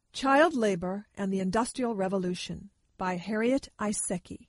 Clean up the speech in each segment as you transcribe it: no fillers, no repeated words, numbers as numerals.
Child Labor and the Industrial Revolution by Harriet Iseki.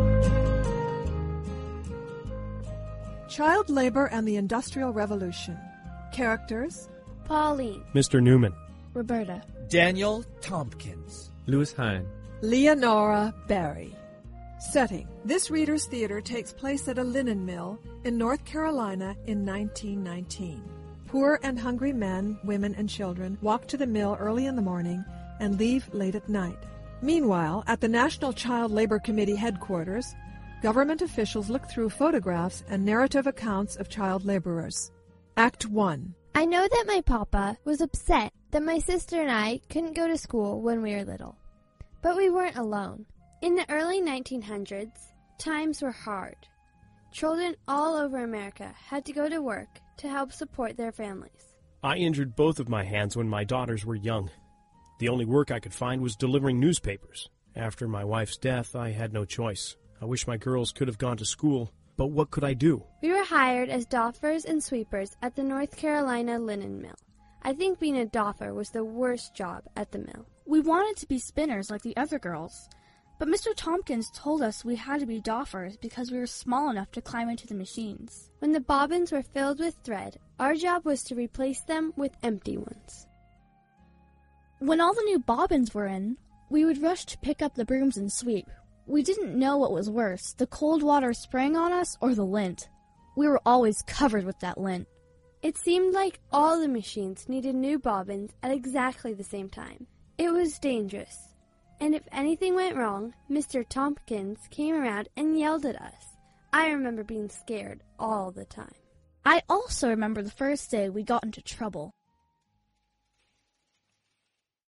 Child Labor and the Industrial Revolution. Characters: Pauline, Mr. Newman, Roberta, Daniel Tompkins, Louis Hine, Leonora Barry. Setting: this Reader's Theater takes place at a linen mill in North Carolina in 1919. Poor and hungry men, women, and children walk to the mill early in the morning and leave late at night. Meanwhile, at the National Child Labor Committee headquarters, government officials look through photographs and narrative accounts of child laborers. Act 1. I know that my papa was upset that my sister and I couldn't go to school when we were little. But we weren't alone. In the early 1900s, times were hard. Children all over America had to go to work to help support their families. I injured both of my hands when my daughters were young. The only work I could find was delivering newspapers. After my wife's death, I had no choice. I wish my girls could have gone to school, but what could I do? We were hired as doffers and sweepers at the North Carolina linen mill. I think being a doffer was the worst job at the mill. We wanted to be spinners like the other girls, but Mr. Tompkins told us we had to be doffers because we were small enough to climb into the machines. When the bobbins were filled with thread, our job was to replace them with empty ones. When all the new bobbins were in, we would rush to pick up the brooms and sweep. We didn't know what was worse, the cold water spraying on us or the lint. We were always covered with that lint. It seemed like all the machines needed new bobbins at exactly the same time. It was dangerous. And if anything went wrong, Mr. Tompkins came around and yelled at us. I remember being scared all the time. I also remember the first day we got into trouble.